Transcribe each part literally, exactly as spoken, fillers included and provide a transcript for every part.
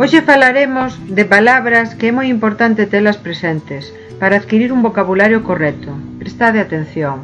Hoxe falaremos de palabras que é moi importante telas presentes para adquirir un vocabulario correcto. Prestade atención.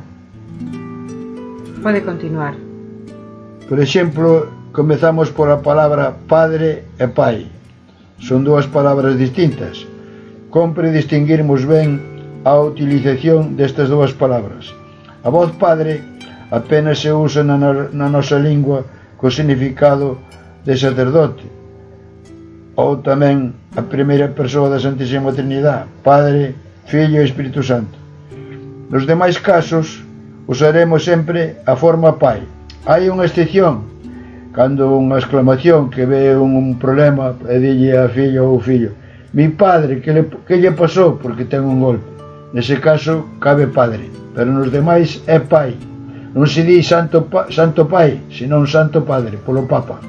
Pode continuar. Por exemplo, comezamos pola palabra padre e pai. Son dúas palabras distintas. Compre distinguirmos ben a utilización destas dúas palabras. A voz padre apenas se usa na, na nosa lingua co significado de sacerdote, ou tamén a primeira persoa da Santísima Trinidade, Padre, Filho e Espírito Santo. Nos demais casos usaremos sempre a forma pai. Hai unha excepción, cando unha exclamación que ve un, un problema e dille a fillo ou fillo: mi padre, que, le, que lle pasou? Porque ten un golpe. Nese caso cabe padre, pero nos demais é pai. Non se di santo, pa, santo pai, senón santo padre, polo papa.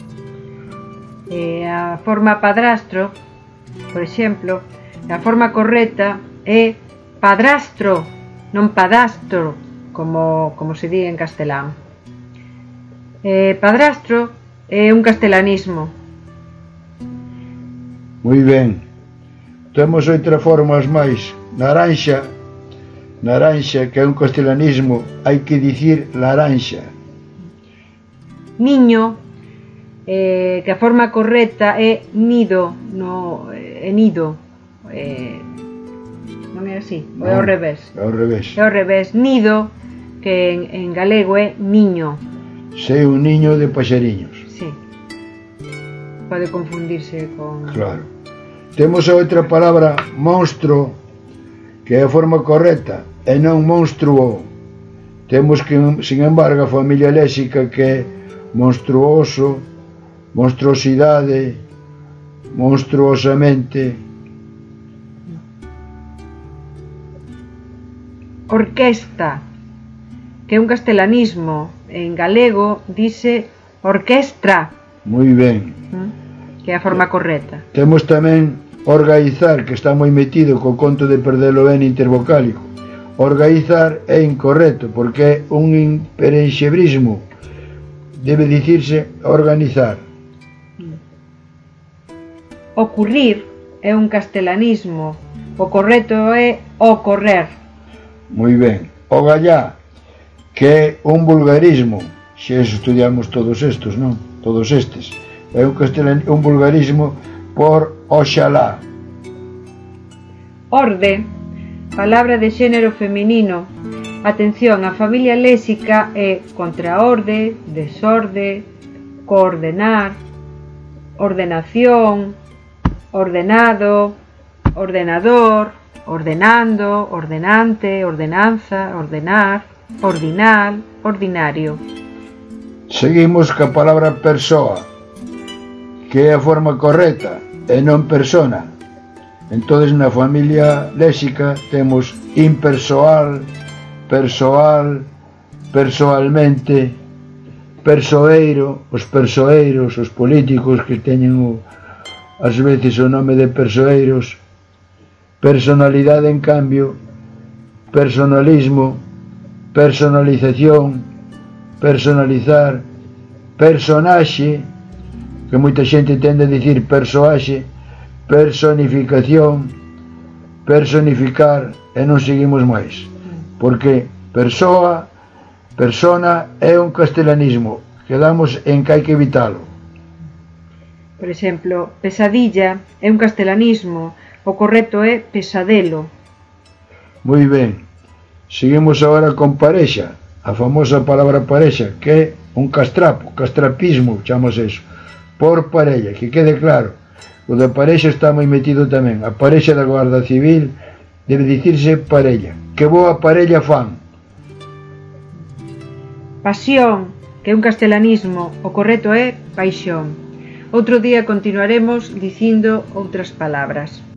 E a forma padrastro, por exemplo, a forma correcta é padrastro, non padastro, como, como se di en castelán. Eh, padrastro é un castelanismo. Moi ben. Temos outras formas máis. Naranxa, naranxa, que é un castelanismo, hai que dicir laranxa. Niño, eh, que a forma correcta é nido, no, é nido. Eh, non é así, non, é ao revés. É ao revés. É ao revés. Nido, que en, en galego é niño. Sei un niño de paxariños. Sí. Pode confundirse con... Claro. Temos a outra palabra, monstro, que é a forma correcta, e non monstruo. Temos que, sin embargo, a familia léxica que é monstruoso, monstruosidade, monstruosamente. Orquesta, que é un castelanismo. En galego dice orquestra. Moi ben. Que é a forma correcta. Temos tamén organizar, que está moi metido co conto de perdelo ben intervocálico. Organizar é incorrecto, porque é un imperenxebrismo. Debe dicirse organizar. Ocurrir é un castelanismo. O correcto é ocorrer. Moi ben. O gallá, que é un vulgarismo. Xa estudiamos todos estos, non? Todos estes. É un, un vulgarismo por oxalá. Orde, palabra de xénero feminino. Atención, a familia léxica é contraorde, desorde, coordenar, ordenación, ordenado, ordenador, ordenando, ordenante, ordenanza, ordenar, ordinal, ordinario. Seguimos ca palabra persoa, que é a forma correcta, e non persona. Entonces, na familia léxica temos impersoal, persoal, persoalmente, persoeiro, os persoeiros, os políticos que teñen o, ás veces o nome de persoeiros, personalidade en cambio, personalismo, personalización, personalizar, personaxe, que moita xente tende a dicir persoaxe, personificación, personificar, e non seguimos máis. Porque persoa, persona é un castelanismo. Quedamos en que hai que evitalo. Por exemplo, pesadilla é un castelanismo. O correcto é pesadelo. Moi ben. Seguimos agora con parexa. A famosa palabra parexa, que é un castrapo, castrapismo, chamamos eso. Por parella, que quede claro. O da parexa está moi metido tamén. A parexa da Guarda Civil debe dicirse parella. Que boa parella fan. Pasión, que é un castelanismo. O correcto é paixón. Outro día continuaremos dicindo outras palabras.